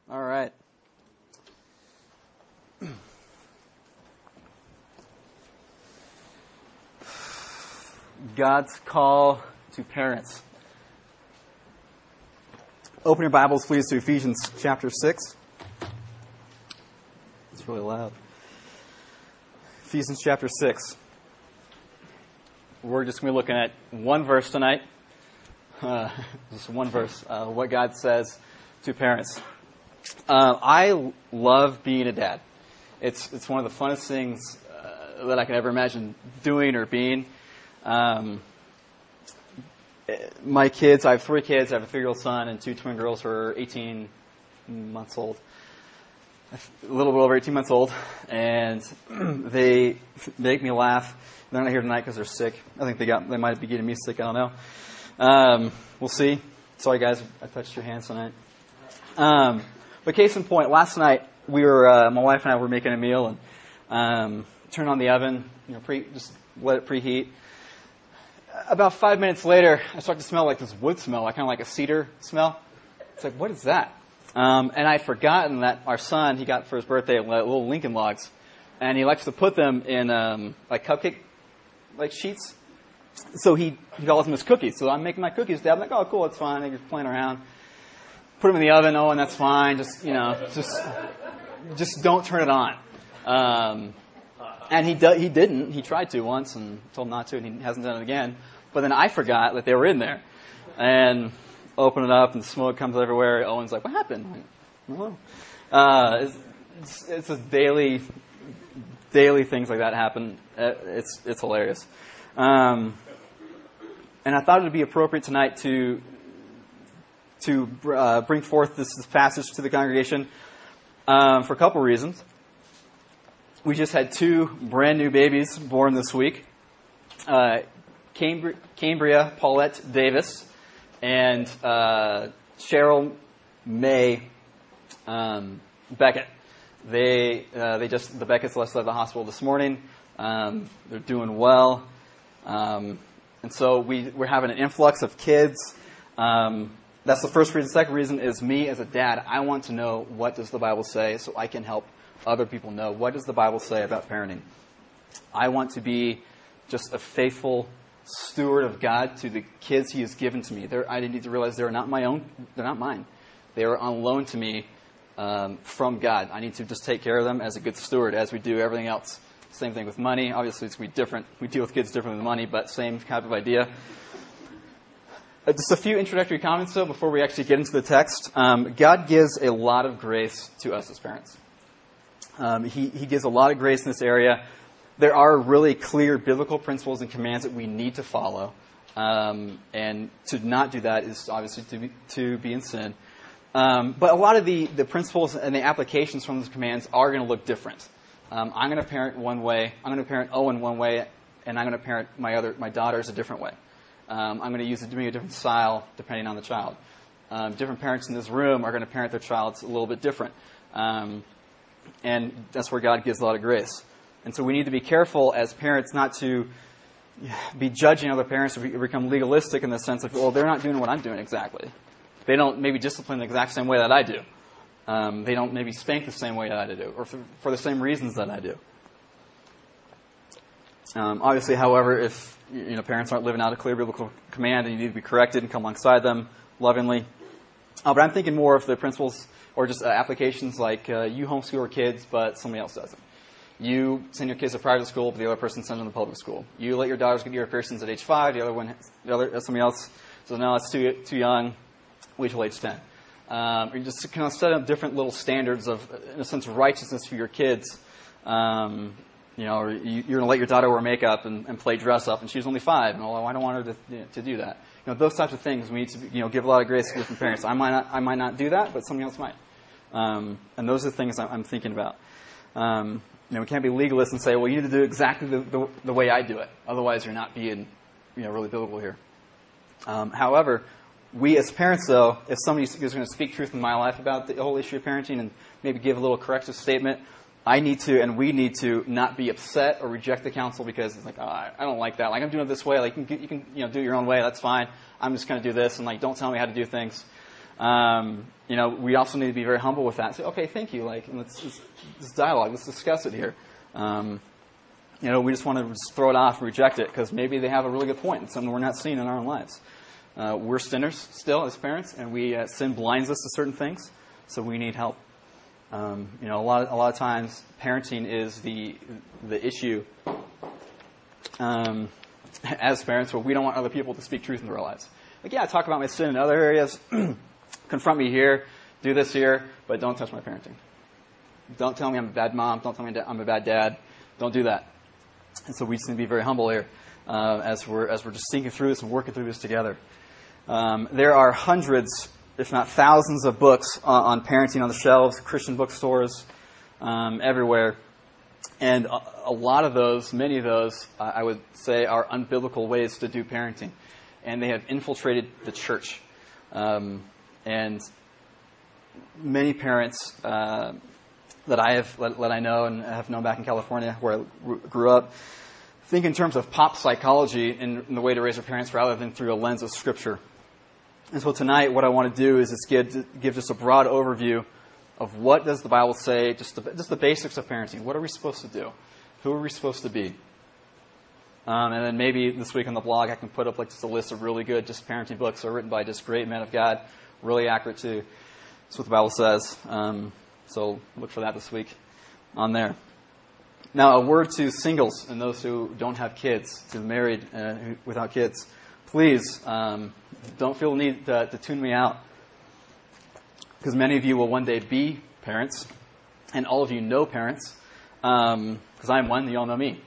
All right. God's call to parents. Open your Bibles, please, to Ephesians chapter 6. It's really loud. Ephesians chapter 6. We're just going to be looking at one verse tonight. Just one verse. What God says to parents. I love being a dad. It's one of the funnest things that I can ever imagine doing or being. My kids, I have 3 kids. I have a 3-year-old son and 2 twin girls who are 18 months old. A little bit over 18 months old. And they make me laugh. They're not here tonight because they're sick. I think they might be getting me sick. I don't know. We'll see. Sorry, guys. I touched your hands tonight. But case in point, last night we were, my wife and I were making a meal and turned on the oven, just let it preheat. About 5 minutes later, I started to smell like this wood smell, kind of like a cedar smell. It's like, what is that? And I'd forgotten that our son, he got for his birthday little Lincoln Logs, and he likes to put them in like cupcake sheets. So he calls them his cookies. So I'm making my cookies. Dad, I'm like, oh, cool, that's fine. They're just playing around. Put them in the oven. Oh, and that's fine. Just don't turn it on. And he didn't. He tried to once and told him not to, and he hasn't done it again. But then I forgot that they were in there, and open it up, and the smoke comes everywhere. Owen's like, "What happened?" I'm like, "Oh." It's a daily things like that happen. It's hilarious. And I thought it would be appropriate tonight to bring forth this passage to the congregation for a couple reasons. We just had 2 brand new babies born this week. Cambria Paulette Davis and Cheryl May Beckett. The Becketts left the hospital this morning. They're doing well. And so we're having an influx of kids. That's the first reason. The second reason is me as a dad. I want to know, what does the Bible say, so I can help other people know, what does the Bible say about parenting. I want to be just a faithful steward of God to the kids He has given to me. I need to realize they're not my own. They're not mine. They are on loan to me from God. I need to just take care of them as a good steward, as we do everything else. Same thing with money. Obviously, it's going to be different. We deal with kids differently than money, but same type of idea. Just a few introductory comments, though, before we actually get into the text. God gives a lot of grace to us as parents. He gives a lot of grace in this area. There are really clear biblical principles and commands that we need to follow. And to not do that is obviously to be in sin. But a lot of the principles and the applications from those commands are going to look different. I'm going to parent one way. I'm going to parent Owen one way, and I'm going to parent my daughters a different way. I'm going to use a different style depending on the child. Different parents in this room are going to parent their child a little bit different. And that's where God gives a lot of grace. And so we need to be careful as parents not to be judging other parents or become legalistic in the sense of, well, they're not doing what I'm doing exactly. They don't maybe discipline the exact same way that I do. They don't maybe spank the same way that I do, or for the same reasons that I do. Obviously, however, if parents aren't living out a clear biblical command, then you need to be corrected and come alongside them lovingly. But I'm thinking more of the principles or just applications like you homeschool your kids, but somebody else doesn't. You send your kids to private school, but the other person sends them to public school. You let your daughters get ear piercings at age 5. Somebody else says, no, it's too young. Wait till age 10. You just kind of set up different little standards of, in a sense, righteousness for your kids. Or you're going to let your daughter wear makeup and play dress up, and she's only 5. And I don't want her to do that. Those types of things we need to give a lot of grace to different parents. I might not do that, but somebody else might. And those are the things I'm thinking about. We can't be legalists and say, well, you need to do exactly the way I do it. Otherwise, you're not being really biblical here. However, we as parents, though, if somebody is going to speak truth in my life about the whole issue of parenting and maybe give a little corrective statement, I need to, and we need to, not be upset or reject the counsel because it's like, oh, I don't like that. Like, I'm doing it this way. Like, you can do it your own way. That's fine. I'm just going to do this, and don't tell me how to do things. We also need to be very humble with that. Say, okay, thank you. Like, let's dialogue. Let's discuss it here. We just want to just throw it off and reject it because maybe they have a really good point. It's something we're not seeing in our own lives. We're sinners still as parents, and sin blinds us to certain things, so we need help. A lot of times, parenting is the issue as parents, where we don't want other people to speak truth into our lives. Like, yeah, talk about my sin in other areas, confront me here, do this here, but don't touch my parenting. Don't tell me I'm a bad mom. Don't tell me I'm a bad dad. Don't do that. And so we just need to be very humble here as we're just thinking through this and working through this together. There are hundreds, if not thousands, of books on parenting on the shelves, Christian bookstores, everywhere. And a lot of those, many of those, I would say, are unbiblical ways to do parenting. And they have infiltrated the church. And many parents that I know and have known back in California, where I grew up, think in terms of pop psychology in the way to raise our parents rather than through a lens of Scripture. And so tonight, what I want to do is just give just a broad overview of what does the Bible say, just the basics of parenting. What are we supposed to do? Who are we supposed to be? And then maybe this week on the blog, I can put up just a list of really good just parenting books that are written by just great men of God, really accurate too. That's what the Bible says. So look for that this week on there. Now, a word to singles and those who don't have kids, to the married without kids. Please don't feel the need to tune me out, because many of you will one day be parents, and all of you know parents, because I'm one, you all know me.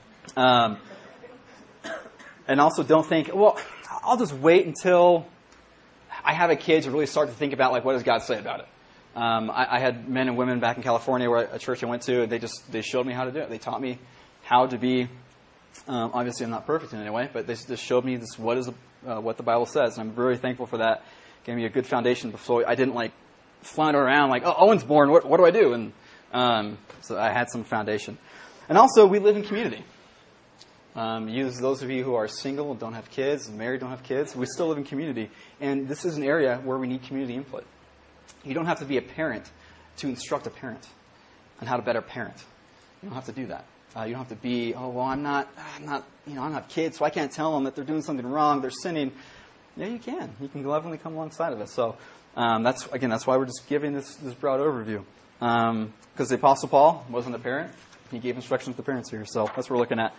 And also don't think, well, I'll just wait until I have a kid to really start to think about, what does God say about it? I had men and women back in California, where a church I went to, and they showed me how to do it. They taught me how to be, obviously I'm not perfect in any way, but they just showed me what the Bible says. And I'm very thankful for that. Gave me a good foundation before I didn't flounder around oh, Owen's born, what do I do? And so I had some foundation. And also, we live in community. Those of you who are single, don't have kids, married, don't have kids, we still live in community. And this is an area where we need community input. You don't have to be a parent to instruct a parent on how to better parent. You don't have to do that. You don't have to be, I'm not, I don't have kids, so I can't tell them that they're doing something wrong, they're sinning. Yeah, you can. You can lovingly come alongside of it. So that's why we're just giving this broad overview. Because the Apostle Paul wasn't a parent. He gave instructions to parents here. So that's what we're looking at.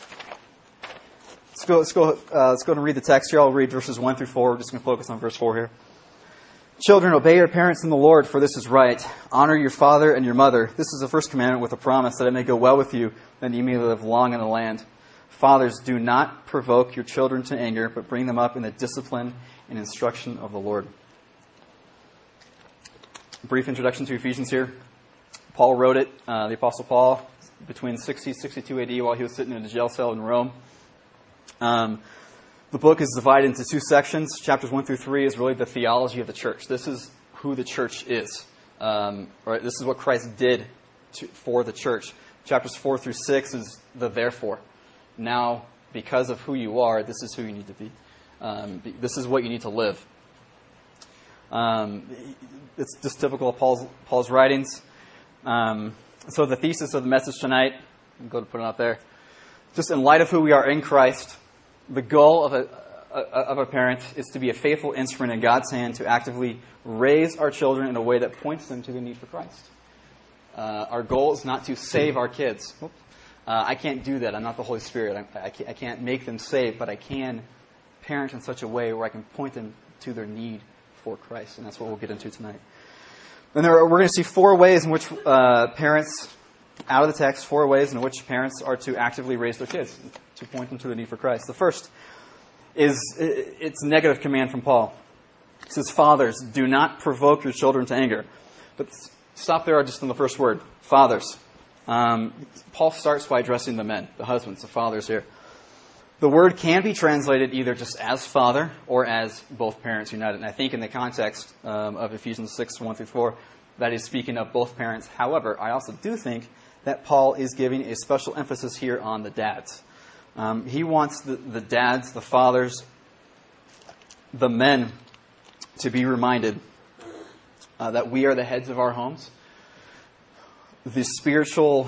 Let's go and read the text here. I'll read verses 1 through 4. We're just going to focus on verse 4 here. Children, obey your parents in the Lord, for this is right. Honor your father and your mother. This is the first commandment with a promise, that it may go well with you, and you may live long in the land. Fathers, do not provoke your children to anger, but bring them up in the discipline and instruction of the Lord. Brief introduction to Ephesians here. Paul wrote it, the Apostle Paul, between 60 and 62 AD while he was sitting in a jail cell in Rome. The book is divided into two sections. Chapters 1 through 3 is really the theology of the church. This is who the church is. Right? This is what Christ did for the church. Chapters 4 through 6 is the therefore. Now, because of who you are, this is who you need to be. This is what you need to live. It's just typical of Paul's writings. So the thesis of the message tonight, I'm going to put it up there. Just in light of who we are in Christ, the goal of a parent is to be a faithful instrument in God's hand to actively raise our children in a way that points them to the need for Christ. Our goal is not to save our kids. I can't do that. I'm not the Holy Spirit. I can't make them saved, but I can parent in such a way where I can point them to their need for Christ. And that's what we'll get into tonight. And we're going to see 4 ways in which parents, out of the text, 4 ways in which parents are to actively raise their kids, to point them to the need for Christ. The first is, it's a negative command from Paul. It says, fathers, do not provoke your children to anger. But stop there just in the first word, fathers. Paul starts by addressing the men, the husbands, the fathers here. The word can be translated either just as father or as both parents united. And I think in the context of Ephesians 6, 1 through 4, that is speaking of both parents. However, I also do think that Paul is giving a special emphasis here on the dads. He wants the dads, the fathers, the men, to be reminded that we are the heads of our homes. The spiritual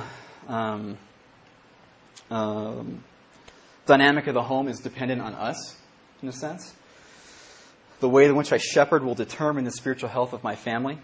dynamic of the home is dependent on us, in a sense. The way in which I shepherd will determine the spiritual health of my family.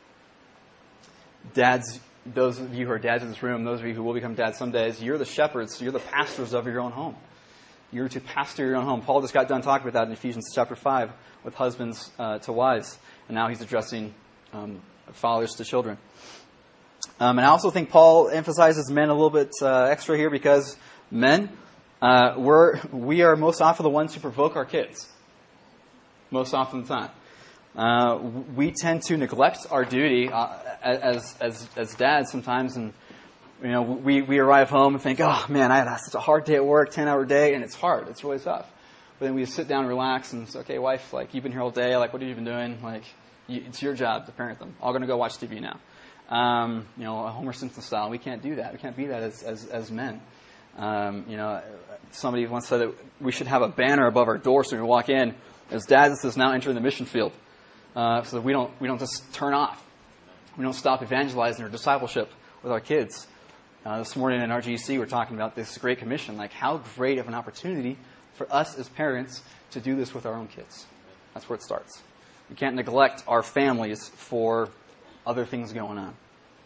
Dads, those of you who are dads in this room, those of you who will become dads someday, you're the shepherds, you're the pastors of your own home. You're to pastor your own home. Paul just got done talking about that in Ephesians chapter 5 with husbands to wives. And now he's addressing fathers to children. And I also think Paul emphasizes men a little bit extra here because men, we are most often the ones who provoke our kids. Most often the time. We tend to neglect our duty as dads sometimes, and we arrive home and think, oh man, I had such a hard day at work, 10-hour day, and it's hard. It's really tough. But then we sit down and relax and say, okay, wife, you've been here all day. What have you been doing? It's your job to parent them. I'm going to go watch TV now. Homer Simpson style. We can't do that. We can't be that as men. Somebody once said that we should have a banner above our door so when we walk in, as dads, it says now entering the mission field. So that we don't just turn off. We don't stop evangelizing or discipleship with our kids. This morning in RGC, we're talking about this Great Commission. How great of an opportunity for us as parents to do this with our own kids. That's where it starts. We can't neglect our families for other things going on.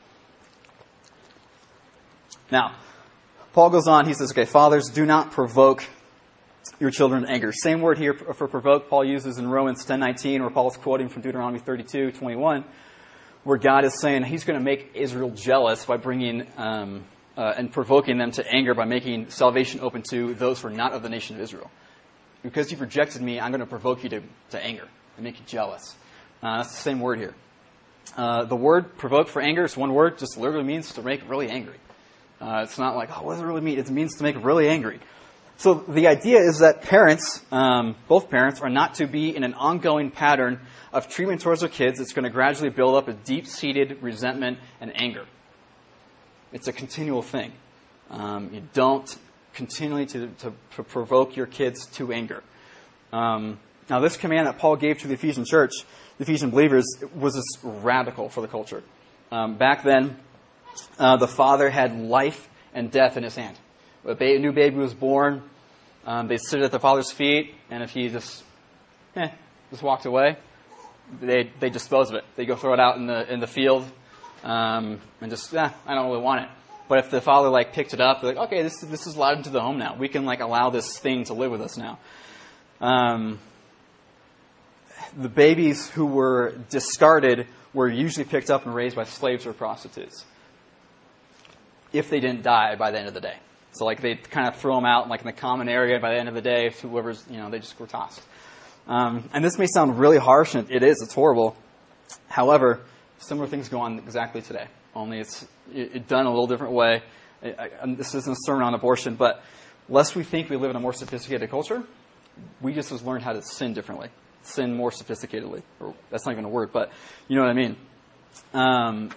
Now, Paul goes on. He says, okay, fathers, do not provoke your children to anger. Same word here for provoke Paul uses in Romans 10:19, where Paul is quoting from Deuteronomy 32:21, where God is saying he's going to make Israel jealous by bringing and provoking them to anger by making salvation open to those who are not of the nation of Israel. Because you've rejected me, I'm going to provoke you to anger and make you jealous. That's the same word here. The word provoke for anger is one word, just literally means to make really angry. It's not what does it really mean? It means to make really angry. So the idea is that parents, both parents, are not to be in an ongoing pattern of treatment towards their kids that's going to gradually build up a deep-seated resentment and anger. It's a continual thing. You don't continually to provoke your kids to anger. Now, this command that Paul gave to the Ephesian church, the Ephesian believers, was just radical for the culture. Back then, the father had life and death in his hand. A new baby was born. They sit at the father's feet, and if he just walked away, they dispose of it. They go throw it out in the field, and just I don't really want it. But if the father picked it up, they're like, okay, this is allowed into the home now. We can allow this thing to live with us now. The babies who were discarded were usually picked up and raised by slaves or prostitutes, if they didn't die by the end of the day. So they'd kind of throw them out in the common area. By the end of the day, whoever's, they just were tossed. And this may sound really harsh, and it is. It's horrible. However, similar things go on exactly today. Only it's done a little different way. This isn't a sermon on abortion, but lest we think we live in a more sophisticated culture, we just have learned how to sin differently. Sin more sophisticatedly. Or, that's not even a word, but you know what I mean.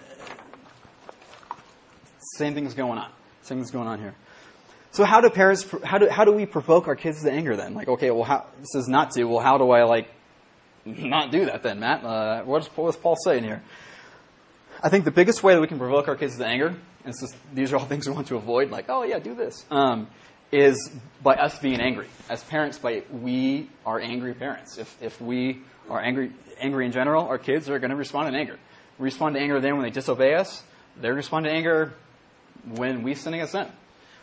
Same thing's going on. Same thing's going on here. So how do we provoke our kids to anger then? Okay, well, this is not to. Well, how do I not do that then, Matt? What's Paul saying here? I think the biggest way that we can provoke our kids to anger, and these are all things we want to avoid, do this, is by us being angry. As parents, we are angry parents. If we are angry in general, our kids are going to respond in anger. We respond to anger then when they disobey us. They respond to anger when we sin against them.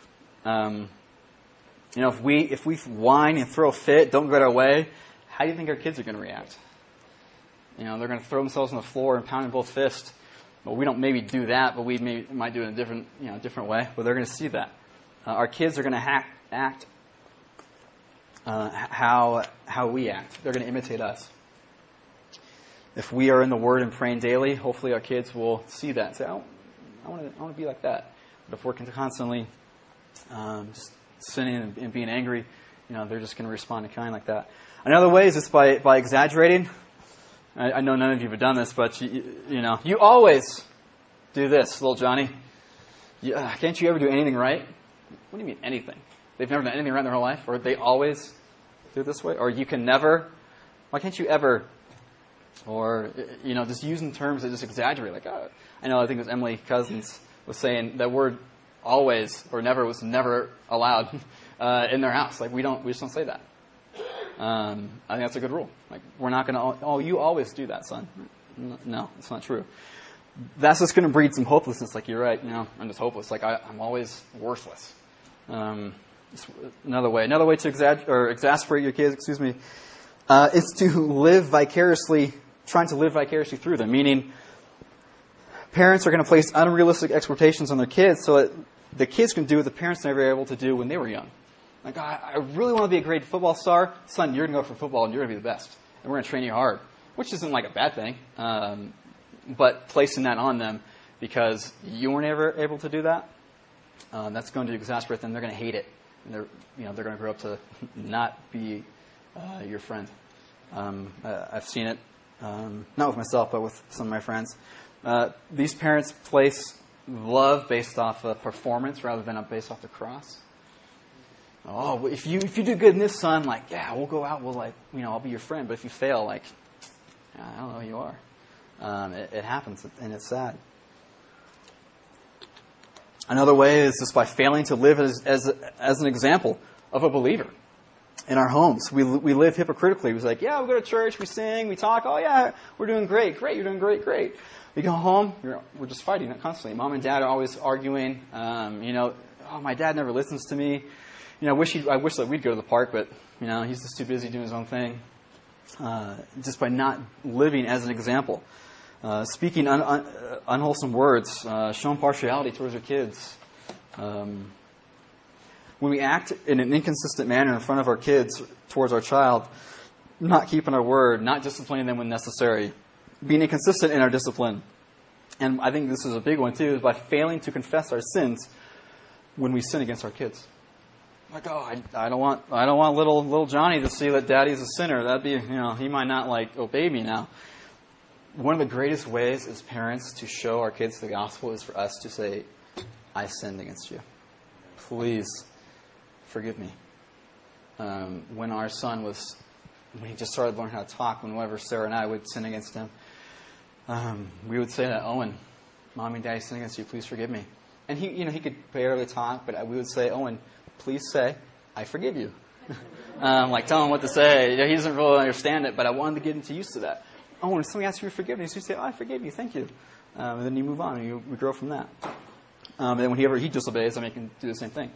If we whine and throw a fit, don't get our way, how do you think our kids are going to react? They're going to throw themselves on the floor and pound in both fists. Well, we don't maybe do that, but we might do it in a different way. But they're going to see that. Our kids are going to act how we act. They're going to imitate us. If we are in the Word and praying daily, hopefully our kids will see that and say, "Oh, I want to be like that." But if we're constantly just sinning and being angry, they're just going to respond in kind like that. Another way is just by exaggerating. I know none of you have done this, but you always do this, little Johnny. Can't you ever do anything right? What do you mean anything? They've never done anything right in their whole life, or they always do it this way, or you can never. Why can't you ever Or, just using terms that just exaggerate. Like, I think it was Emily Cousins was saying that word always or never was never allowed in their house. Like, we just don't say that. I think that's a good rule. Like, we're not going to, you always do that, son. No, it's not true. That's just going to breed some hopelessness. Like, you're right, I'm just hopeless. Like, I'm always worthless. Another way to exasperate your kids, is to trying to live vicariously through them. Meaning, parents are going to place unrealistic expectations on their kids so that the kids can do what the parents never were able to do when they were young. Like, I really want to be a great football star. Son, you're going to go for football and you're going to be the best. And we're going to train you hard. Which isn't like a bad thing. But placing that on them because you weren't ever able to do that, that's going to exasperate them. They're going to hate it. And they're going to grow up to not be your friend. I've seen it, not with myself, but with some of my friends. These parents place love based off of performance rather than based off the cross. Oh, if you do good in this, son, like, yeah, we'll go out, I'll be your friend. But if you fail, like, I don't know who you are. It happens, and it's sad. Another way is just by failing to live as an example of a believer in our homes. We live hypocritically. We're like, yeah, we go to church, we sing, we talk. Oh, yeah, we're doing great. Great, you're doing great, great. We go home, we're just fighting constantly. Mom and dad are always arguing. My dad never listens to me. I wish that we'd go to the park, but he's just too busy doing his own thing. Just by not living as an example, speaking unwholesome words, showing partiality towards your kids. When we act in an inconsistent manner in front of our kids towards our child, not keeping our word, not disciplining them when necessary, being inconsistent in our discipline. And I think this is a big one too, is by failing to confess our sins when we sin against our kids. Like, I don't want little Johnny to see that Daddy's a sinner. That'd be, he might not obey me now. One of the greatest ways as parents to show our kids the gospel is for us to say, I sinned against you. Please forgive me. When our son when he just started learning how to talk, whenever Sarah and I would sin against him, we would say that, Owen, Mommy and Daddy sinned against you. Please forgive me. And he could barely talk, but we would say, Owen, please say, I forgive you. Tell him what to say. He doesn't really understand it, but I wanted to get him used to that. Oh, when somebody asks you for forgiveness, you say, I forgive you, thank you. And then you move on, and we grow from that. And then whenever he disobeys, he can do the same thing.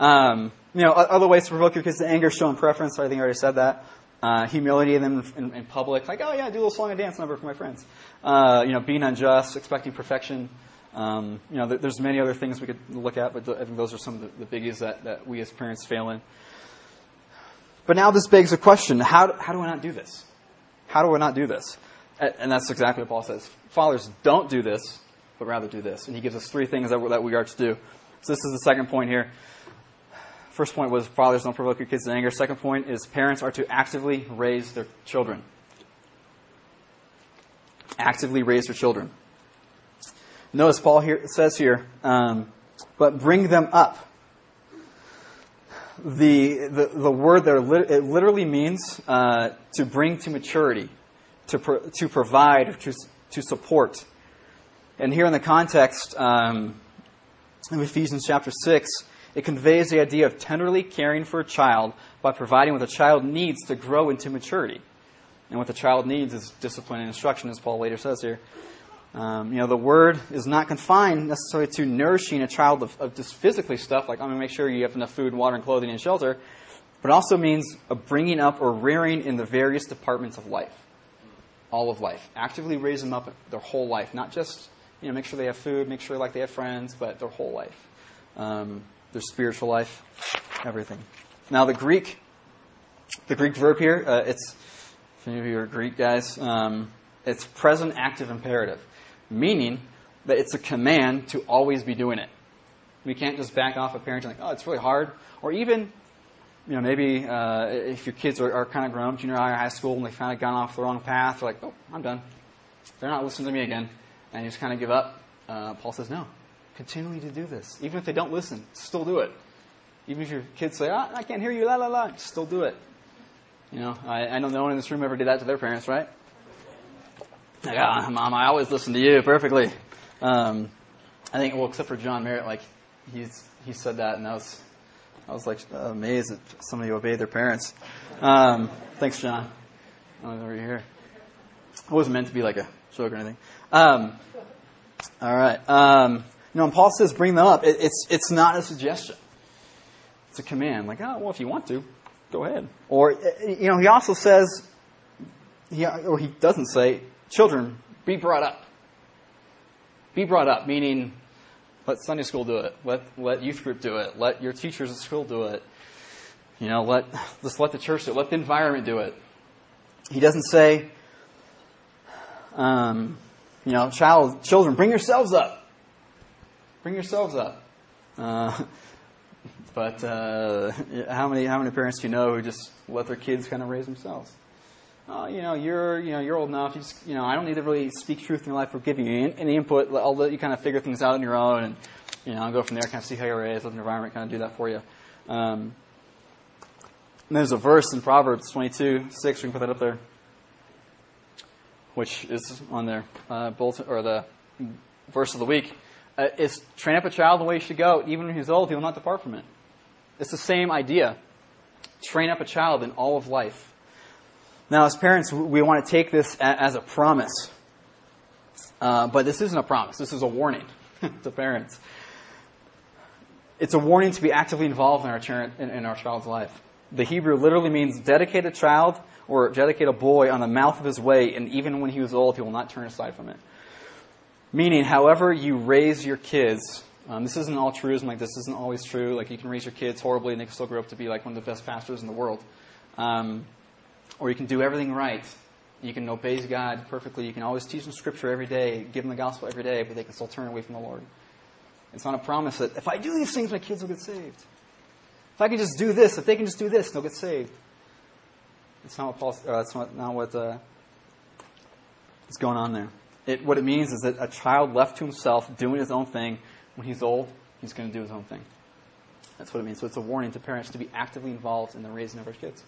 Other ways to provoke your kids to anger, showing preference. I think I already said that. Humiliating them in public. Like, oh, yeah, do a little song and dance number for my friends. Being unjust, expecting perfection. There's many other things we could look at, but I think those are some of the biggies that we as parents fail in. But now this begs a question. How do I not do this? How do I not do this? And that's exactly what Paul says. Fathers, don't do this, but rather do this. And he gives us 3 things that we are to do. So this is the second point here. First point was fathers, don't provoke your kids to anger. Second point is parents are to actively raise their children. Actively raise their children. Notice Paul says here, but bring them up. The word there, it literally means to bring to maturity, to provide, or to support. And here in the context of Ephesians chapter 6, it conveys the idea of tenderly caring for a child by providing what a child needs to grow into maturity. And what the child needs is discipline and instruction, as Paul later says here. The word is not confined necessarily to nourishing a child of just physically stuff, like I'm going to make sure you have enough food, water, and clothing and shelter, but also means a bringing up or rearing in the various departments of life, all of life. Actively raise them up their whole life, not just make sure they have food, make sure they have friends, but their whole life, their spiritual life, everything. Now the Greek verb here, it's if any of you are Greek guys, it's present active imperative. Meaning that it's a command to always be doing it. We can't just back off a parent and it's really hard. Or even, maybe if your kids are kind of grown up, junior high or high school, and they've kind of gone off the wrong path, they're like, oh, I'm done. They're not listening to me again. And you just kind of give up. Paul says, no, continually to do this. Even if they don't listen, still do it. Even if your kids say, I can't hear you, la, la, la, still do it. I know no one in this room ever did that to their parents, right? Like, Mom, I always listen to you perfectly. I think, well, except for John Merritt, like he said that, and I was like amazed that somebody obeyed their parents. Thanks, John. Over here. It wasn't meant to be like a joke or anything. All right. When Paul says bring them up, it's not a suggestion. It's a command. Like, oh, well, if you want to, go ahead. Or, he also says, he doesn't say, children, be brought up. Be brought up, meaning let Sunday school do it. Let youth group do it. Let your teachers at school do it. Let the church do it. Let the environment do it. He doesn't say, children, bring yourselves up. Bring yourselves up. But how many parents do you know who just let their kids kind of raise themselves? You're old enough. I don't need to really speak truth in your life or give you any input. I'll let you kind of figure things out on your own, and I'll go from there, kind of see how you're raised, let the environment kind of do that for you. And there's a verse in Proverbs 22:6. We can put that up there, which is on their bulletin, or the verse of the week. It's train up a child the way he should go. Even when he's old, he will not depart from it. It's the same idea. Train up a child in all of life. Now, as parents, we want to take this as a promise. But this isn't a promise. This is a warning to parents. It's a warning to be actively involved in our child's life. The Hebrew literally means dedicate a child or dedicate a boy on the mouth of his way, and even when he was old, he will not turn aside from it. Meaning, however you raise your kids, this isn't all truism, like this isn't always true. Like you can raise your kids horribly and they can still grow up to be like one of the best pastors in the world. Or you can do everything right. You can obey God perfectly. You can always teach them Scripture every day, give them the gospel every day, but they can still turn away from the Lord. It's not a promise that if I do these things, my kids will get saved. If I can just do this, if they can just do this, they'll get saved. It's not what that's not what is going on there. What it means is that a child left to himself, doing his own thing, when he's old, he's going to do his own thing. That's what it means. So it's a warning to parents to be actively involved in the raising of our kids.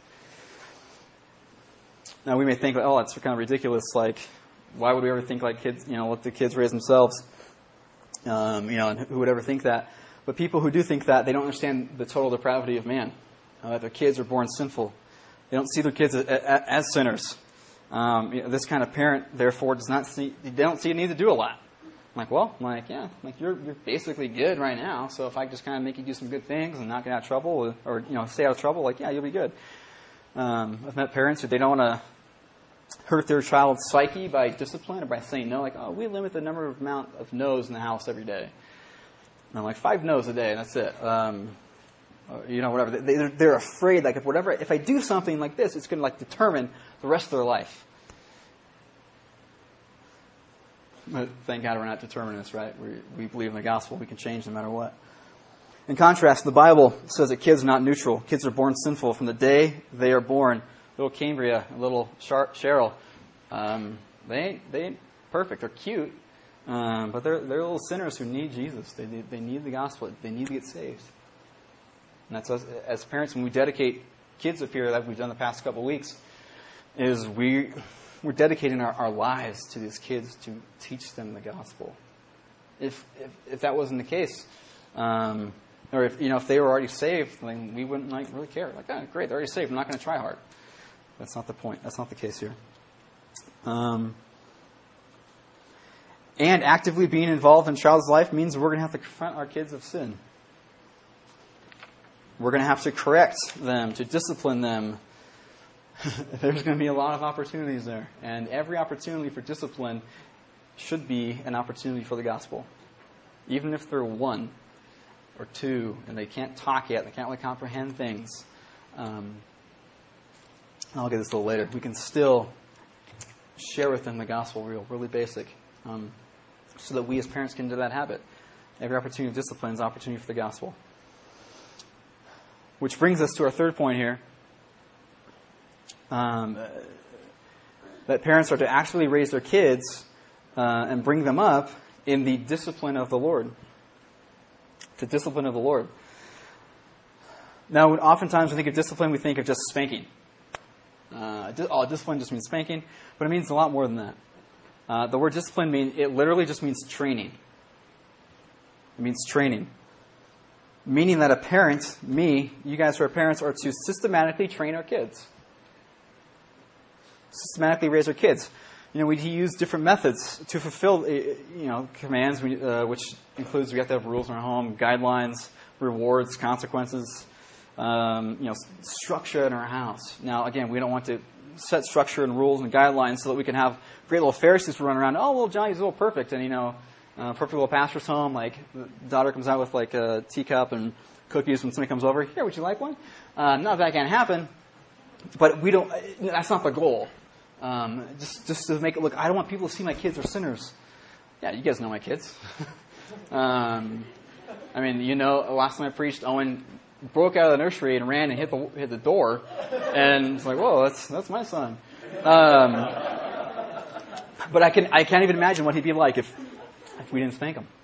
Now we may think, oh, that's kind of ridiculous. Like, why would we ever think like kids, let the kids raise themselves? And who would ever think that? But people who do think that, they don't understand the total depravity of man. That their kids are born sinful. They don't see their kids as sinners. This kind of parent, therefore, they don't see a need to do a lot. You're basically good right now. So if I just kind of make you do some good things and not get out of trouble, or stay out of trouble, you'll be good. I've met parents who they don't want to hurt their child's psyche by discipline or by saying no. We limit the amount of no's in the house every day. And I'm 5 no's a day, and that's it. Whatever. They're afraid, if I do something like this, it's going to determine the rest of their life. But thank God we're not determinists, right? We believe in the gospel. We can change no matter what. In contrast, the Bible says that kids are not neutral. Kids are born sinful from the day they are born. Little Cambria, little Cheryl, they ain't perfect. They're cute, but they're little sinners who need Jesus. They need the gospel. They need to get saved. And that's us, as parents, when we dedicate kids up here, like we've done the past couple of weeks, is we're dedicating our lives to these kids to teach them the gospel. If that wasn't the case, or if they were already saved, then we wouldn't really care. Great, they're already saved. I'm not going to try hard. That's not the point. That's not the case here. And actively being involved in a child's life means we're going to have to confront our kids of sin. We're going to have to correct them, to discipline them. There's going to be a lot of opportunities there. And every opportunity for discipline should be an opportunity for the gospel. Even if they're 1 or 2 and they can't talk yet, they can't really comprehend things. I'll get this a little later. We can still share with them the gospel really basic, so that we as parents can do that habit. Every opportunity of discipline is an opportunity for the gospel. Which brings us to our third point here. That parents are to actually raise their kids and bring them up in the discipline of the Lord. The discipline of the Lord. Now, oftentimes when we think of discipline, we think of just spanking. Discipline just means spanking, but it means a lot more than that. The word discipline literally just means training. It means training. Meaning that a parent, you guys who are parents, are to systematically train our kids. Systematically raise our kids. We use different methods to fulfill, commands, which includes we have to have rules in our home, guidelines, rewards, consequences, structure in our house. Now, again, we don't want to set structure and rules and guidelines so that we can have great little Pharisees who run around. Oh, well, Johnny's a little perfect, and perfect little pastor's home. Like the daughter comes out with like a teacup and cookies when somebody comes over. Here, would you like one? Not that can happen, but we don't. That's not the goal. Just to make it look. I don't want people to see my kids are sinners. Yeah, you guys know my kids. Last time I preached, Owen broke out of the nursery and ran and hit the door, and it's like, whoa, that's my son. But I can't even imagine what he'd be like if we didn't spank him,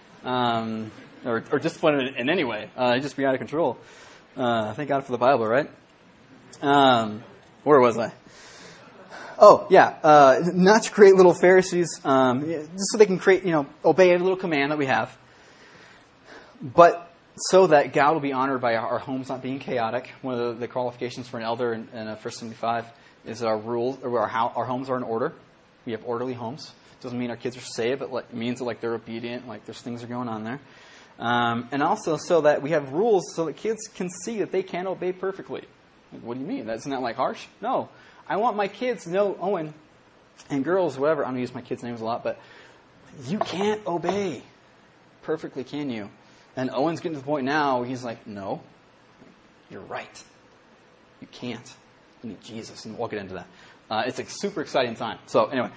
or discipline him in any way. He'd just be out of control. Thank God for the Bible, right? Where was I? Oh, yeah. Not to create little Pharisees, just so they can obey a little command that we have. But so that God will be honored by our homes not being chaotic. One of the qualifications for an elder in 1 Timothy 5 is our rules, or our homes are in order. We have orderly homes. Doesn't mean our kids are saved, but it means that they're obedient, there's things are going on there. And also so that we have rules so that kids can see that they can obey perfectly. What do you mean? Isn't that harsh? No. I want my kids to know, Owen, and girls, whatever. I'm going to use my kids' names a lot, but you can't obey perfectly, can you? And Owen's getting to the point now where he's like, no, you're right. You can't. You need Jesus. And we'll get into that. It's a super exciting time. So anyway,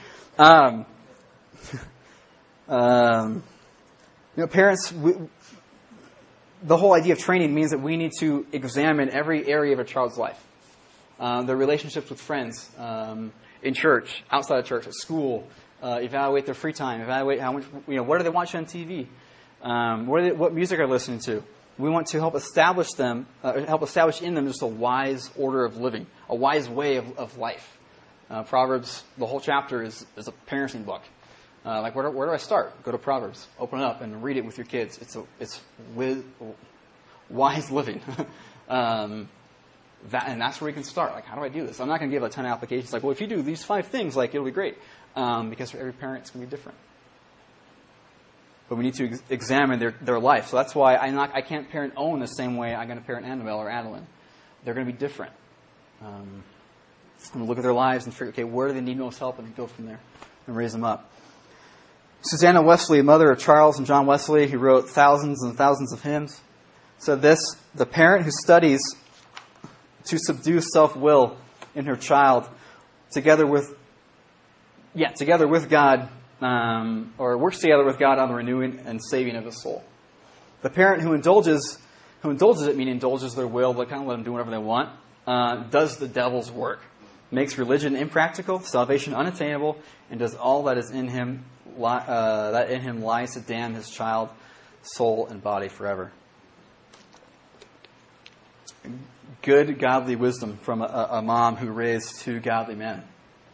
parents, the whole idea of training means that we need to examine every area of a child's life. Their relationships with friends, in church, outside of church, at school, evaluate their free time, evaluate how much, what are they watching on TV, what music are they listening to. We want to help establish in them just a wise order of living, a wise way of life. Proverbs, the whole chapter is a parenting book. Where do I start? Go to Proverbs, open it up, and read it with your kids. It's wise living. And that's where we can start. How do I do this? I'm not going to give a ton of applications. If you do these 5 things, it'll be great. Because for every parent, it's going to be different. But we need to examine their life. So that's why I can't parent Owen the same way I'm going to parent Annabelle or Adeline. They're going to be different. I'm going to look at their lives and figure, where do they need most help, and go from there and raise them up. Susanna Wesley, mother of Charles and John Wesley, who wrote thousands and thousands of hymns, said this: the parent who studies to subdue self-will in her child, together with God, or works together with God on the renewing and saving of his soul. The parent who indulges it, meaning indulges their will, but kind of let them do whatever they want, does the devil's work, makes religion impractical, salvation unattainable, and does all that in him lies to damn his child, soul, and body forever. Good, godly wisdom from a mom who raised 2 godly men.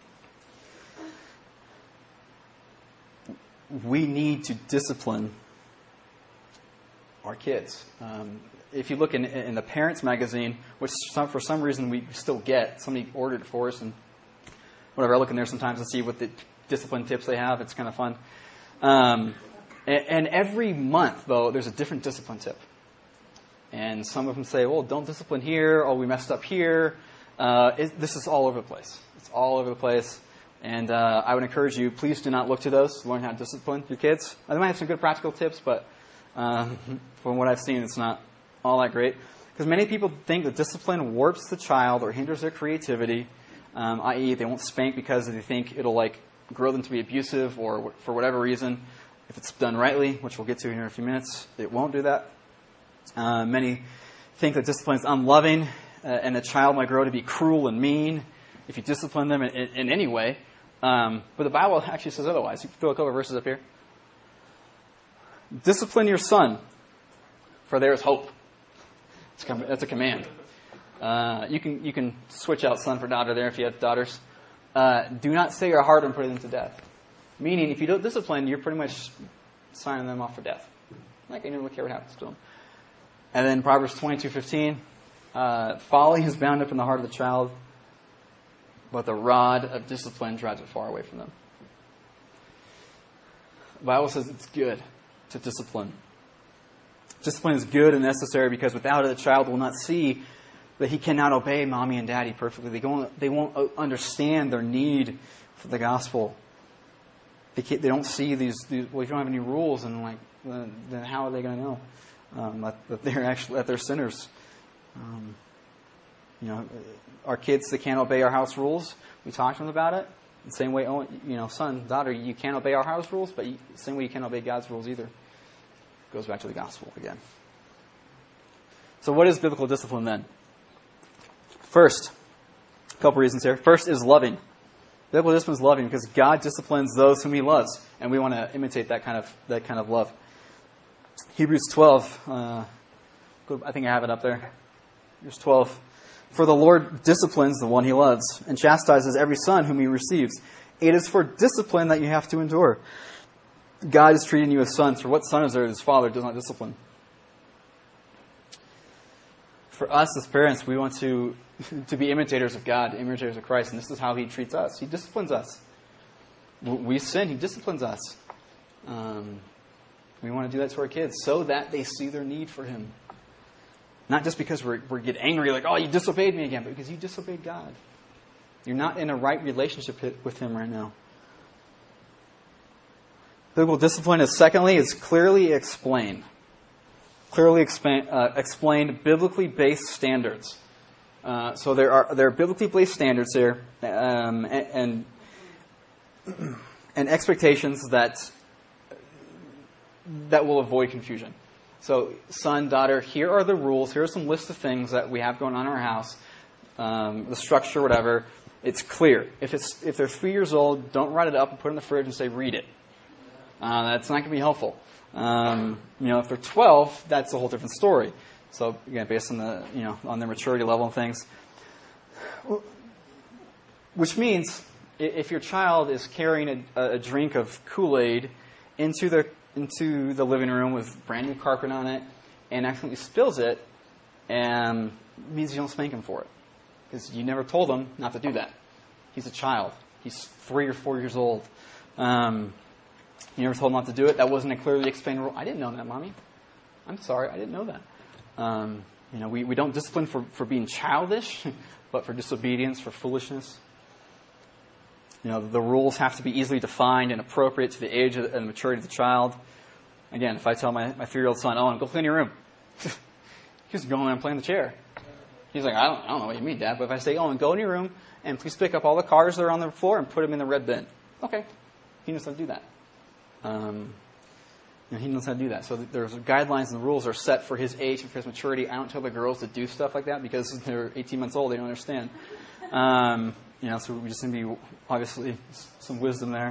We need to discipline our kids. If you look in the Parents magazine, which for some reason we still get, somebody ordered it for us, and whatever, I look in there sometimes and see what the discipline tips they have. It's kind of fun. And every month, though, there's a different discipline tip. And some of them say, well, don't discipline here. Oh, we messed up here. This is all over the place. It's all over the place. And I would encourage you, please do not look to those to learn how to discipline your kids. They might have some good practical tips, but from what I've seen, it's not all that great. Because many people think that discipline warps the child or hinders their creativity, i.e. they won't spank because they think it'll grow them to be abusive, or for whatever reason. If it's done rightly, which we'll get to here in a few minutes, it won't do that. Many think that discipline is unloving, and the child might grow to be cruel and mean if you discipline them in any way. But the Bible actually says otherwise. You can throw a couple of verses up here. Discipline your son, for there is hope. That's a command. You can switch out son for daughter there if you have daughters. Do not set your heart on putting them to death. Meaning, if you don't discipline, you're pretty much signing them off for death. Like, I never really care what happens to them. And then Proverbs 22:15, folly is bound up in the heart of the child, but the rod of discipline drives it far away from them. The Bible says it's good to discipline. Discipline is good and necessary because without it, the child will not see that he cannot obey mommy and daddy perfectly. They won't understand their need for the gospel. They don't see these. Well, if you don't have any rules, and then how are they going to know that they're actually that they're sinners? Our kids that can't obey our house rules, we talk to them about it. The same way, son, daughter, you can't obey our house rules, but the same way you can't obey God's rules either. Goes back to the gospel again. So what is biblical discipline then? First, a couple reasons here. First is loving. Biblical discipline is loving because God disciplines those whom He loves, and we want to imitate that kind of love. Hebrews 12. I think I have it up there. Hebrews 12. For the Lord disciplines the one He loves, and chastises every son whom He receives. It is for discipline that you have to endure. God is treating you as sons. For what son is there that his father does not discipline? For us as parents, we want to be imitators of God, imitators of Christ, and this is how He treats us. He disciplines us. We sin, He disciplines us. We want to do that to our kids so that they see their need for Him. Not just because we get angry, like, oh, you disobeyed me again, but because you disobeyed God. You're not in a right relationship with Him right now. Biblical discipline is, secondly, is clearly explained. Clearly explained biblically based standards. So there are biblically based standards here, and expectations that will avoid confusion. So, son, daughter, here are the rules. Here are some lists of things that we have going on in our house. The structure, whatever. It's clear. If they're 3 years old, don't write it up and put it in the fridge and say, read it. That's not going to be helpful. If they're 12, that's a whole different story. So, again, based on on their maturity level and things. Which means, if your child is carrying a drink of Kool-Aid into the living room with brand new carpet on it and accidentally spills it, it means you don't spank him for it. Because you never told him not to do that. He's a child. He's 3 or 4 years old. You never told him not to do it. That wasn't a clearly explained rule. I didn't know that, Mommy. I'm sorry, I didn't know that. We don't discipline for being childish, but for disobedience, for foolishness. The rules have to be easily defined and appropriate to the age and the maturity of the child. Again, if I tell my 3-year-old son, "Oh, go clean your room," he's going and playing the chair. He's like, I don't know what you mean, Dad. But if I say, "Oh, and go in your room and please pick up all the cars that are on the floor and put them in the red bin," okay, he knows how to do that. He knows how to do that. So there's guidelines and the rules are set for his age and for his maturity. I don't tell the girls to do stuff like that because they're 18 months old. They don't understand. So we just need to be, obviously, some wisdom there.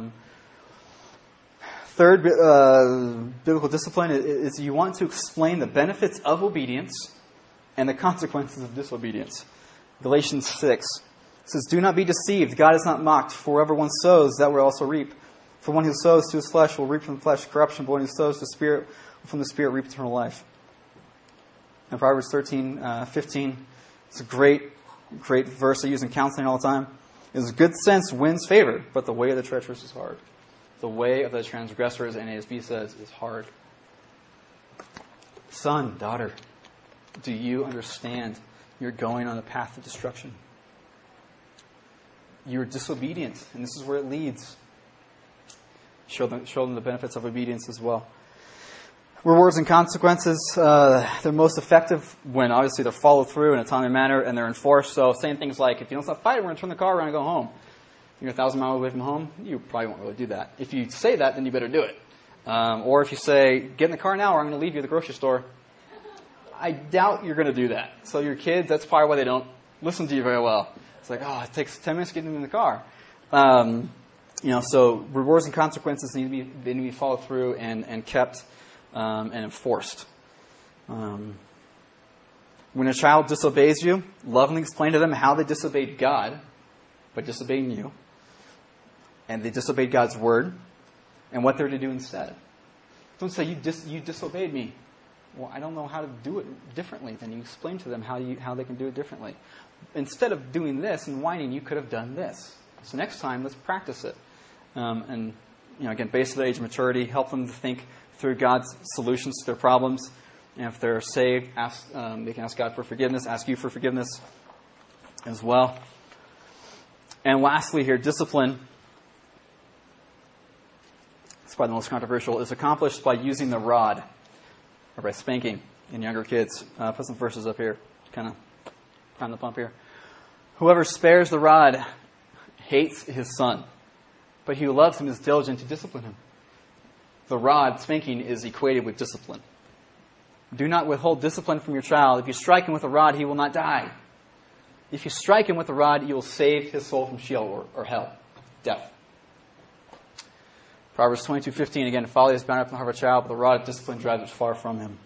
Third, biblical discipline is you want to explain the benefits of obedience and the consequences of disobedience. Galatians 6 says, "Do not be deceived. God is not mocked. For wherever one sows, that will also reap. For one who sows to his flesh will reap from the flesh corruption, but one who sows to the Spirit will from the Spirit reap eternal life." And Proverbs 13:15, it's a great verse I use in counseling all the time. It is good sense wins favor, but the way of the treacherous is hard. The way of the transgressors, NASB says, is hard. Son, daughter, do you understand you're going on a path of destruction? You're disobedient, and this is where it leads. Show them the benefits of obedience as well. Rewards and consequences, they're most effective when obviously they're followed through in a timely manner and they're enforced. So saying things like, if you don't stop fighting, we're going to turn the car around and go home. You're 1,000 miles away from home, you probably won't really do that. If you say that, then you better do it. Or if you say, get in the car now or I'm going to leave you at the grocery store, I doubt you're going to do that. So your kids, that's probably why they don't listen to you very well. It's like, it takes 10 minutes to get them in the car. So rewards and consequences need to be followed through and kept and enforced. When a child disobeys you, lovingly explain to them how they disobeyed God by disobeying you. and they disobeyed God's word, and what they're to do instead. Don't say, you disobeyed me. Well, I don't know how to do it differently. Then you explain to them how they can do it differently. Instead of doing this and whining, you could have done this. So next time, let's practice it. And again, based on the age of maturity, help them to think through God's solutions to their problems. And if they're saved, they can ask God for forgiveness, ask you for forgiveness as well. And lastly here, discipline, it's probably the most controversial, is accomplished by using the rod, or by spanking in younger kids. Put some verses up here, kind of prime the pump here. Whoever spares the rod hates his son, but he who loves him is diligent to discipline him. The rod, spanking, is equated with discipline. Do not withhold discipline from your child. If you strike him with a rod, he will not die. If you strike him with a rod, you will save his soul from Sheol or hell, death. Proverbs 22:15, again, folly is bound up in the heart of a child, but the rod of discipline drives it far from him.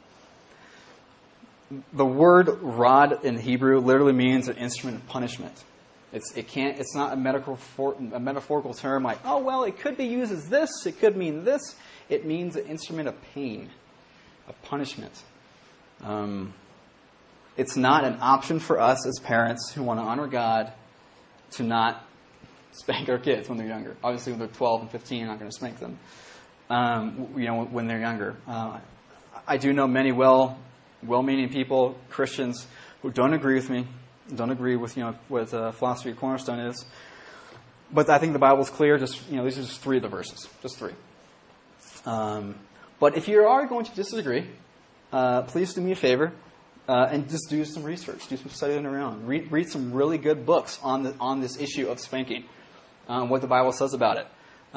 The word rod in Hebrew literally means an instrument of punishment. It's not a metaphorical term like, oh, well, it could be used as this, it could mean this. It means an instrument of pain, of punishment. It's not an option for us as parents who want to honor God to not spank our kids when they're younger. Obviously, when they're 12 and 15, you're not going to spank them. When they're younger. I do know many well-meaning people, Christians, who don't agree with me, don't agree with what philosophy of Cornerstone is. But I think the Bible's clear. These are just three of the verses, just three. But if you are going to disagree, please do me a favor and just do some research, do some study on your own. Read some really good books on this issue of spanking, what the Bible says about it.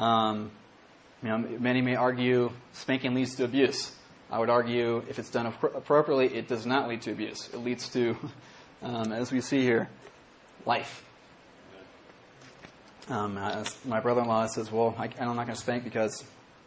Many may argue spanking leads to abuse. I would argue if it's done appropriately, it does not lead to abuse. It leads to, as we see here, life. My brother-in-law says, "Well, I'm not going to spank because,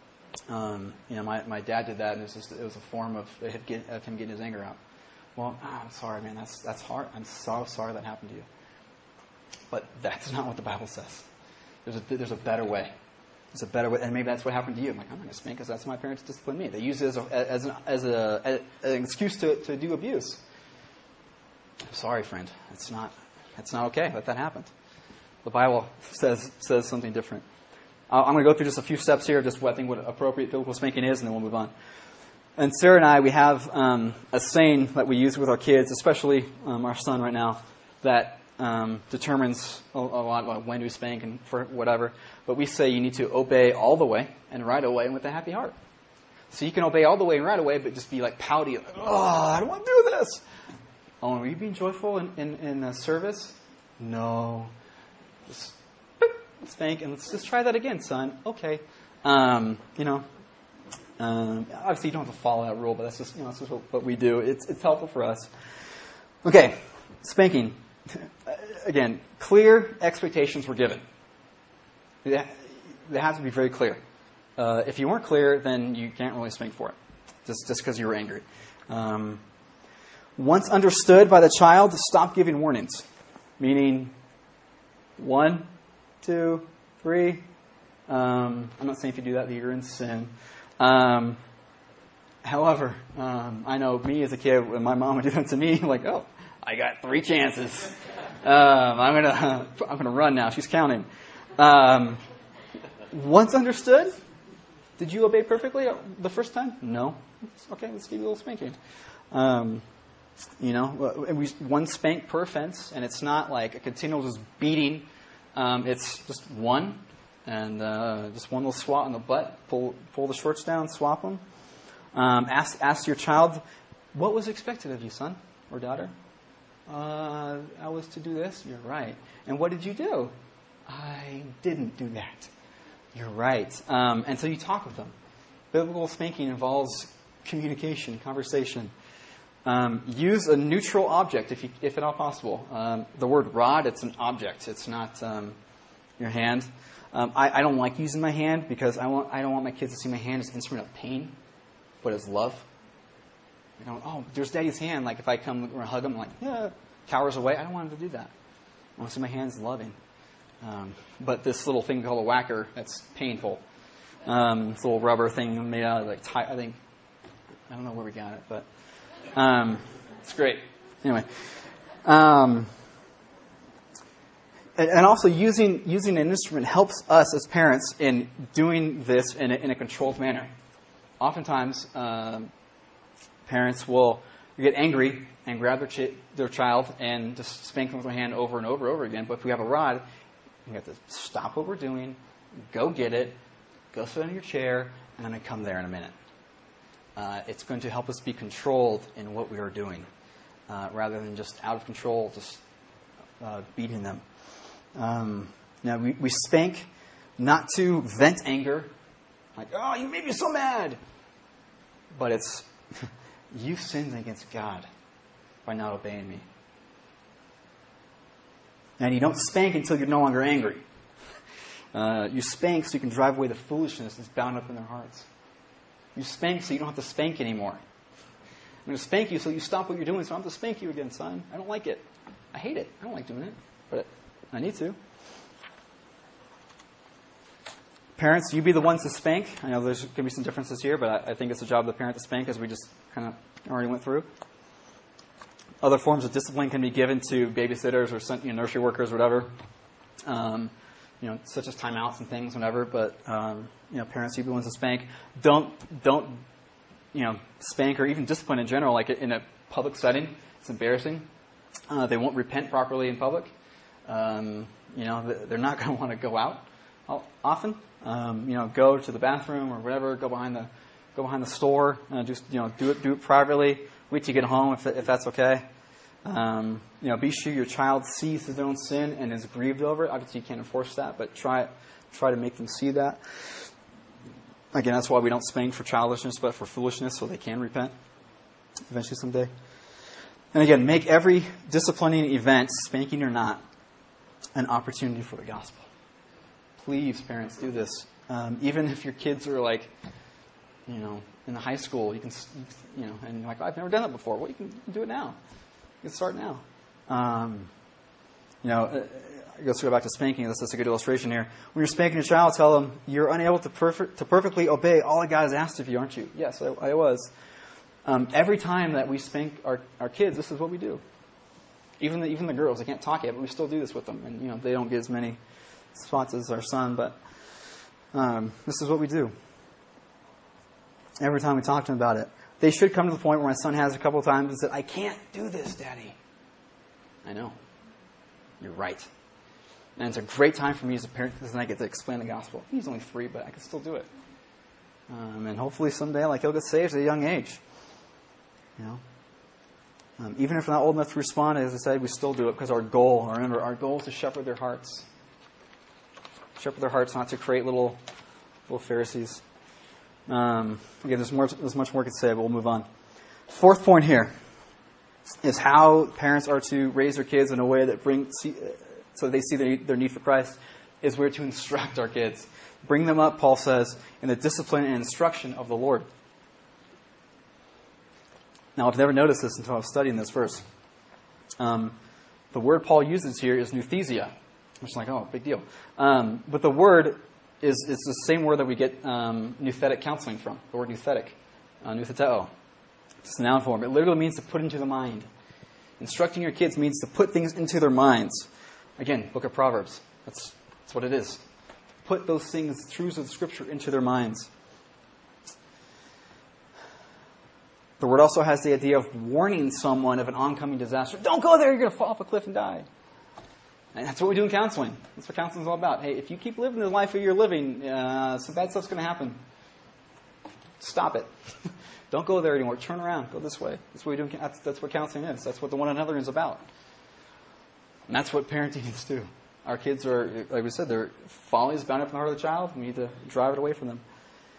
my dad did that, and it was a form of him getting his anger out." Well, I'm sorry, man. That's hard. I'm so sorry that happened to you. But that's not what the Bible says. There's a better way. There's a better way, and maybe that's what happened to you. I'm like, I'm not going to spank because that's my parents disciplined me. They use it as an excuse to do abuse. I'm sorry, friend. It's not okay. Let that happen. The Bible says something different. I'm going to go through just a few steps here, just what I think what appropriate biblical spanking is, and then we'll move on. And Sarah and I, we have a saying that we use with our kids, especially our son right now, that determines a lot about when to spank and for whatever. But we say you need to obey all the way and right away and with a happy heart. So you can obey all the way and right away, but just be like pouty, like, oh, I don't want to do this. Oh, are you being joyful in service? No. Just spank, and let's just try that again, son. Okay. Obviously you don't have to follow that rule, but that's just what we do. It's helpful for us. Okay, spanking. Again, clear expectations were given. They have to be very clear. If you weren't clear, then you can't really spank for it, just because you were angry. Once understood by the child, stop giving warnings, meaning 1, 2, 3. I'm not saying if you do that you're in sin. However, I know me as a kid, when my mom would do that to me, like, oh, I got 3 chances. I'm gonna run now. She's counting. Once understood, did you obey perfectly the first time? No. Okay, let's give you a little spanking. One spank per offense, and it's not like a continual just beating. It's just one, and just one little swat on the butt. Pull the shorts down, swap them. Ask your child, what was expected of you, son or daughter? I was to do this. You're right. And what did you do? I didn't do that. You're right. And so you talk with them. Biblical spanking involves communication, conversation. Use a neutral object if at all possible. The word rod, it's an object. It's not your hand. I don't like using my hand because I don't want my kids to see my hand as an instrument of pain, but as love. There's Daddy's hand. Like if I come or hug him, like, yeah, cowers away. I don't want him to do that. I want to see my hands loving. But this little thing called a whacker, that's painful. This little rubber thing made out of I don't know where we got it, but it's great. Anyway. And also using an instrument helps us as parents in doing this in a controlled manner. Oftentimes, parents will get angry and grab their child and just spank them with their hand over and over again. But if we have a rod, we have to stop what we're doing, go get it, go sit on your chair, and I'm going to come there in a minute. It's going to help us be controlled in what we are doing, rather than just out of control, just beating them. Now, we spank not to vent anger, like, oh, you made me so mad. But it's, you sinned against God by not obeying me. And you don't spank until you're no longer angry. You spank so you can drive away the foolishness that's bound up in their hearts. You spank so you don't have to spank anymore. I'm going to spank you so you stop what you're doing so I don't have to spank you again, son. I don't like it. I hate it. I don't like doing it. But I need to. Parents, you be the ones to spank. I know there's going to be some differences here, but I think it's the job of the parent to spank, as we just kind of already went through. Other forms of discipline can be given to babysitters or nursery workers or whatever, such as timeouts and things, whatever. But parents, you be the ones to spank. Don't spank or even discipline in general, like in a public setting. It's embarrassing. They won't repent properly in public. They're not going to want to go out often. Go to the bathroom or whatever. Go behind the store. Do it privately. Wait till you get home if that's okay. Be sure your child sees their own sin and is grieved over it. Obviously, you can't enforce that, but try to make them see that. Again, that's why we don't spank for childishness, but for foolishness, so they can repent eventually someday. And again, make every disciplining event, spanking or not, an opportunity for the gospel. Please, parents, do this. Even if your kids are in the high school, you can, and you're like, I've never done that before. Well, you can do it now. You can start now. I guess to go back to spanking, that's a good illustration here. When you're spanking a child, tell them, you're unable to perfectly obey all that God has asked of you, aren't you? Yes, I was. Every time that we spank our kids, this is what we do. Even the girls, they can't talk yet, but we still do this with them. And, they don't get as many spots as our son, but this is what we do. Every time we talk to them about it. They should come to the point where my son has a couple of times and said, I can't do this, Daddy. I know. You're right. And it's a great time for me as a parent because then I get to explain the gospel. He's only 3, but I can still do it. And hopefully someday, he'll get saved at a young age. Even if we're not old enough to respond, as I said, we still do it because our goal is to shepherd their hearts. Shepherd their hearts, not to create little Pharisees. Again, there's much more to say, but we'll move on. Fourth point here is how parents are to raise their kids in a way that so they see their need for Christ, is we're to instruct our kids. Bring them up, Paul says, in the discipline and instruction of the Lord. Now, I've never noticed this until I was studying this verse. The word Paul uses here is nouthesia, which is big deal. But the word is the same word that we get nouthetic counseling from, the word nouthetic, noutheteo. It's a noun form. It literally means to put into the mind. Instructing your kids means to put things into their minds. Again, book of Proverbs. That's what it is. Put those things, truths of the Scripture, into their minds. The word also has the idea of warning someone of an oncoming disaster. Don't go there, you're going to fall off a cliff and die. And that's what we do in counseling. That's what counseling is all about. Hey, if you keep living the life that you're living, some bad stuff's going to happen. Stop it. Don't go there anymore. Turn around. Go this way. That's what we do. That's what counseling is. That's what the one another is about. And that's what parenting is too. Our kids are, like we said, their folly is bound up in the heart of the child. We need to drive it away from them.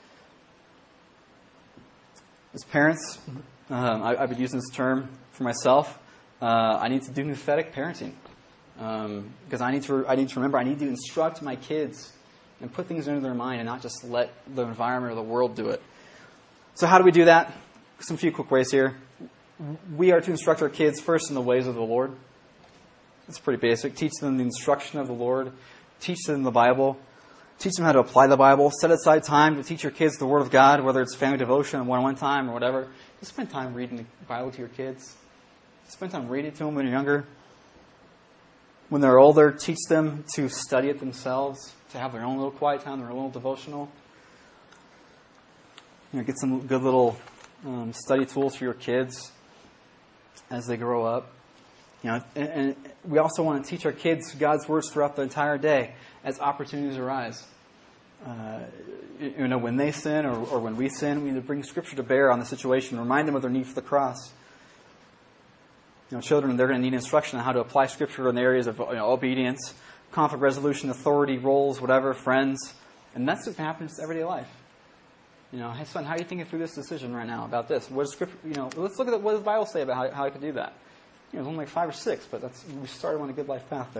As parents, I've been using this term for myself. I need to do nouthetic parenting. Because I need to remember, I need to instruct my kids and put things into their mind and not just let the environment or the world do it. So how do we do that? Some few quick ways here. We are to instruct our kids first in the ways of the Lord. It's pretty basic. Teach them the instruction of the Lord. teach them the Bible. Teach them how to apply the Bible. Set aside time to teach your kids the Word of God, whether it's family devotion, one-on-one time, or whatever. Just spend time reading the Bible to your kids. Spend time reading it to them when you're younger. When they're older, teach them to study it themselves, to have their own little quiet time, their own little devotional. Get some good little study tools for your kids as they grow up. And we also want to teach our kids God's words throughout the entire day as opportunities arise. When they sin or when we sin, we need to bring Scripture to bear on the situation, remind them of their need for the cross. Children, they're going to need instruction on how to apply Scripture in the areas of obedience, conflict resolution, authority, roles, whatever, friends. And that's what happens in everyday life. Hey son, how are you thinking through this decision right now about this? What is Scripture? Let's look at what does the Bible say about how I could do that. It was only like 5 or 6, but we started on a good life path there.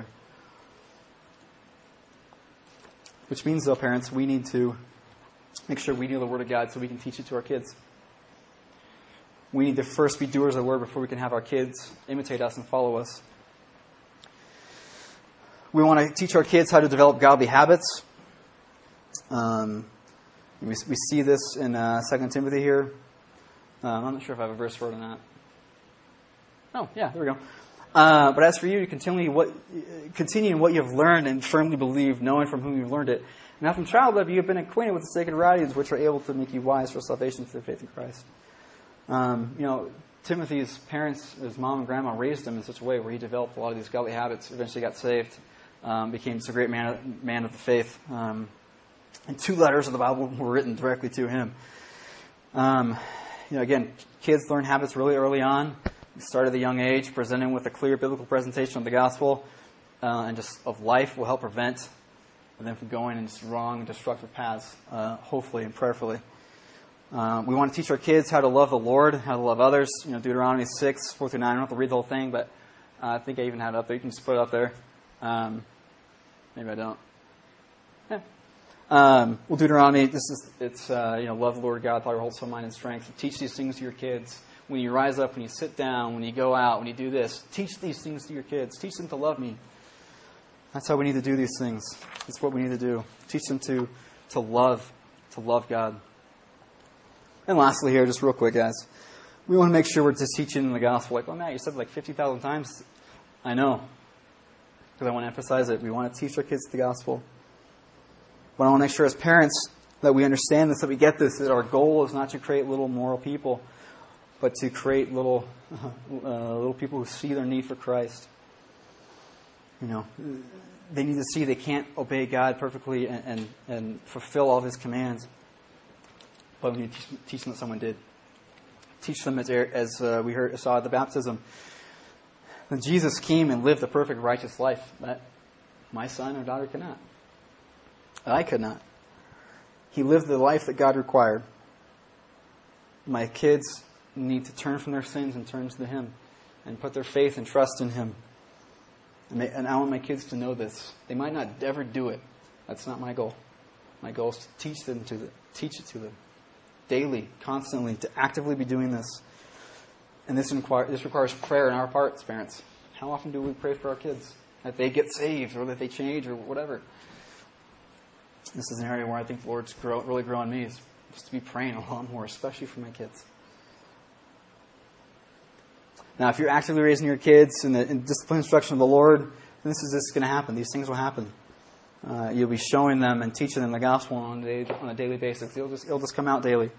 Which means, though, parents, we need to make sure we know the Word of God so we can teach it to our kids. We need to first be doers of the Word before we can have our kids imitate us and follow us. We want to teach our kids how to develop godly habits. We see this in 2 Timothy here. I'm not sure if I have a verse for it or not. Oh, yeah, there we go. But as for you, continue in what you have learned and firmly believe, knowing from whom you've learned it. Now from childhood you have been acquainted with the sacred writings, which are able to make you wise for salvation through faith in Christ. Timothy's parents, his mom and grandma, raised him in such a way where he developed a lot of these godly habits, eventually got saved, became a great man of the faith. And 2 letters of the Bible were written directly to him. Again, kids learn habits really early on. Start at a young age, presenting with a clear biblical presentation of the gospel and just of life will help prevent them from going in just wrong and destructive paths, hopefully and prayerfully. We want to teach our kids how to love the Lord, how to love others. Deuteronomy 6, 4 through 9. I don't have to read the whole thing, but I think I even have it up there. You can just put it up there. Maybe I don't. Yeah. Deuteronomy, love the Lord God with all your whole soul, mind, and strength. Teach these things to your kids. When you rise up, when you sit down, when you go out, when you do this, teach these things to your kids. Teach them to love me. That's how we need to do these things. That's what we need to do. Teach them to love God. And lastly here, just real quick, guys, we want to make sure we're just teaching them the gospel. Like, Matt, you said it like 50,000 times. I know. Because I want to emphasize it. We want to teach our kids the gospel. But I want to make sure as parents that we understand this, that we get this, that our goal is not to create little moral people, but to create little people who see their need for Christ. They need to see they can't obey God perfectly and fulfill all of His commands. But we need to teach them that someone did. Teach them as we saw at the baptism. That Jesus came and lived a perfect righteous life that my son or daughter could not. I could not. He lived the life that God required. My kids need to turn from their sins and turn to Him and put their faith and trust in Him. And I want my kids to know this. They might not ever do it. That's not my goal. My goal is to teach it to them daily, constantly, to actively be doing this. And this requires prayer on our parts, parents. How often do we pray for our kids? That they get saved or that they change or whatever. This is an area where I think the Lord's really growing me, is just to be praying a lot more, especially for my kids. Now, if you're actively raising your kids in the discipline instruction of the Lord, this is going to happen. These things will happen. You'll be showing them and teaching them the gospel on a daily basis. It'll just come out daily.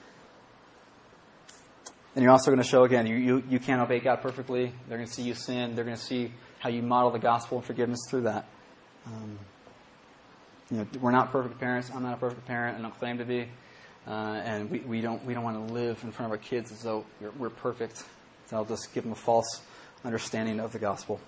And you're also going to show, again, you can't obey God perfectly. They're going to see you sin. They're going to see how you model the gospel and forgiveness through that. We're not perfect parents. I'm not a perfect parent. I don't claim to be. And we don't want to live in front of our kids as though we're perfect. I'll just give them a false understanding of the gospel.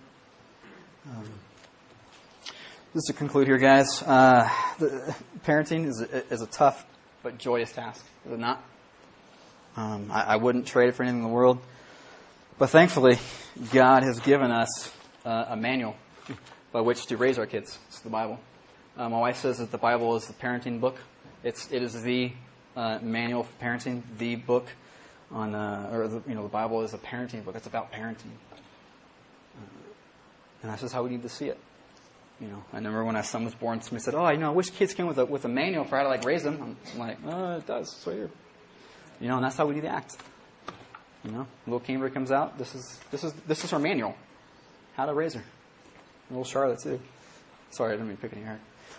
Just to conclude here, guys, parenting is a tough but joyous task, is it not? I wouldn't trade it for anything in the world. But thankfully, God has given us a manual by which to raise our kids. It's the Bible. My wife says that the Bible is the parenting book. It is the manual for parenting, the book. The Bible is a parenting book. It's about parenting. And that's just how we need to see it. I remember when my son was born, somebody said, I wish kids came with a manual for how to raise them. I'm like, it does. It's right here. And that's how we do the act. Little Cambria comes out. This is her manual. How to raise her. Little Charlotte too. Sorry, I didn't mean to pick any hair.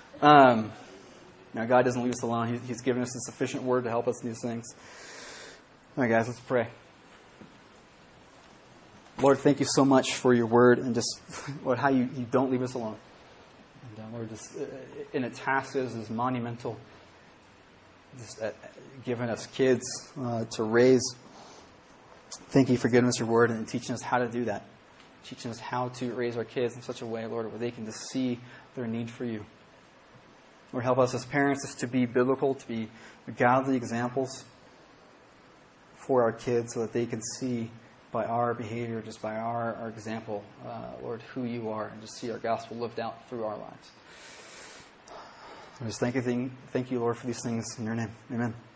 Now God doesn't leave us alone. He's given us a sufficient word to help us in these things. All right, guys, let's pray. Lord, thank you so much for your word and just, Lord, how you don't leave us alone. And Lord, just in its task is monumental. Just giving us kids to raise. Thank you for giving us your word and teaching us how to do that. Teaching us how to raise our kids in such a way, Lord, where they can just see their need for you. Lord, help us as parents just to be biblical, to be godly examples for our kids so that they can see by our behavior, just by our example, Lord, who you are, and just see our gospel lived out through our lives. I just thank you, Lord, for these things in your name. Amen.